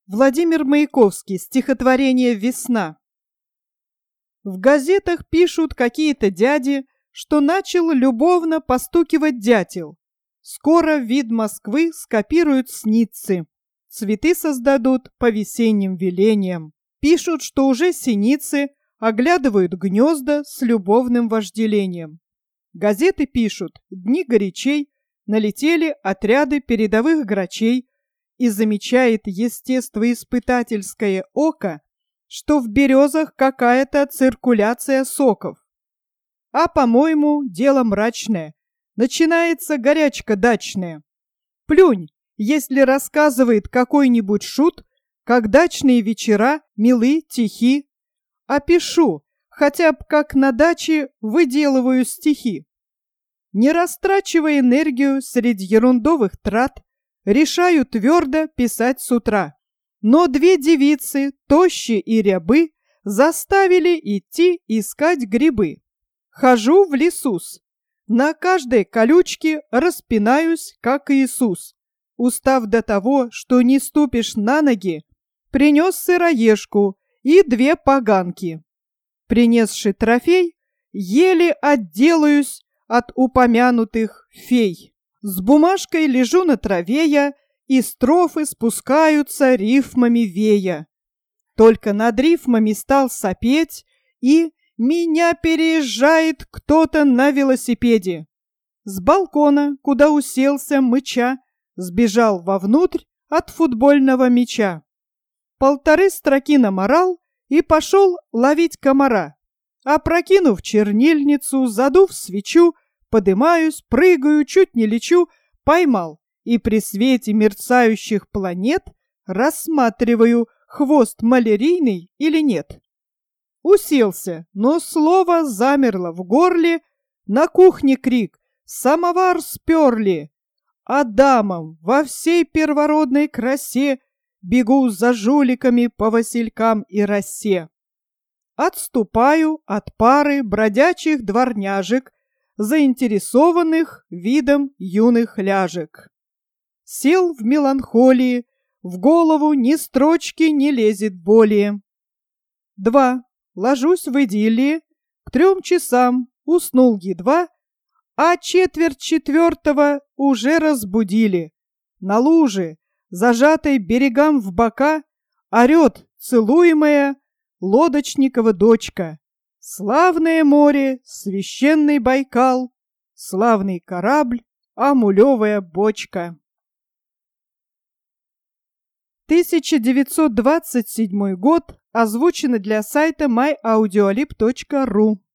Владимир Маяковский. Стихотворение «Весна». В газетах пишут какие-то дяди, что начал любовно постукивать дятел. Скоро вид Москвы скопируют с Ниццы. Цветы создадут по весенним велениям. Пишут, что уже синицы оглядывают гнезда с любовным вожделением. Газеты пишут: дни горячей, налетели отряды передовых грачей, и замечает естествоиспытательское око, что в березах какая-то циркуляция соков. А, по-моему, дело мрачное. Начинается горячка дачная. Плюнь, если рассказывает какой-нибудь шут, как дачные вечера милы, тихи. Опишу, хотя бы как на даче выделываю стихи. Не растрачивая энергию среди ерундовых трат, решаю твердо писать с утра. Но две девицы, тощие и рябы, заставили идти искать грибы. Хожу в лесус. На каждой колючке распинаюсь, как Иисус. Устав до того, что не ступишь на ноги, принес сыроежку и две поганки. Принесши трофей, еле отделаюсь от упомянутых фей. С бумажкой лежу на траве я, и строфы спускаются рифмами вея. Только над рифмами стал сопеть, и меня переезжает кто-то на велосипеде. С балкона, куда уселся мыча, сбежал вовнутрь от футбольного мяча. 1,5 строки наморал и пошел ловить комара. Опрокинув чернильницу, задув свечу, подымаюсь, прыгаю, чуть не лечу, поймал, и при свете мерцающих планет рассматриваю, хвост малярийный или нет. Уселся, но слово замерло в горле, на кухне крик: «Самовар сперли!» А дамам во всей первородной красе бегу за жуликами по василькам и росе. Отступаю от пары бродячих дворняжек, заинтересованных видом юных ляжек. Сел в меланхолии, в голову ни строчки не лезет более. 2. Ложусь в идиллии, к 3 часам уснул едва, а 3:45 уже разбудили. На луже, зажатой берегам в бока, орет целуемая лодочникова дочка. Славное море, священный Байкал, славный корабль, амулевая бочка. 1927 год. Озвучено для сайта myaudioLib.ru.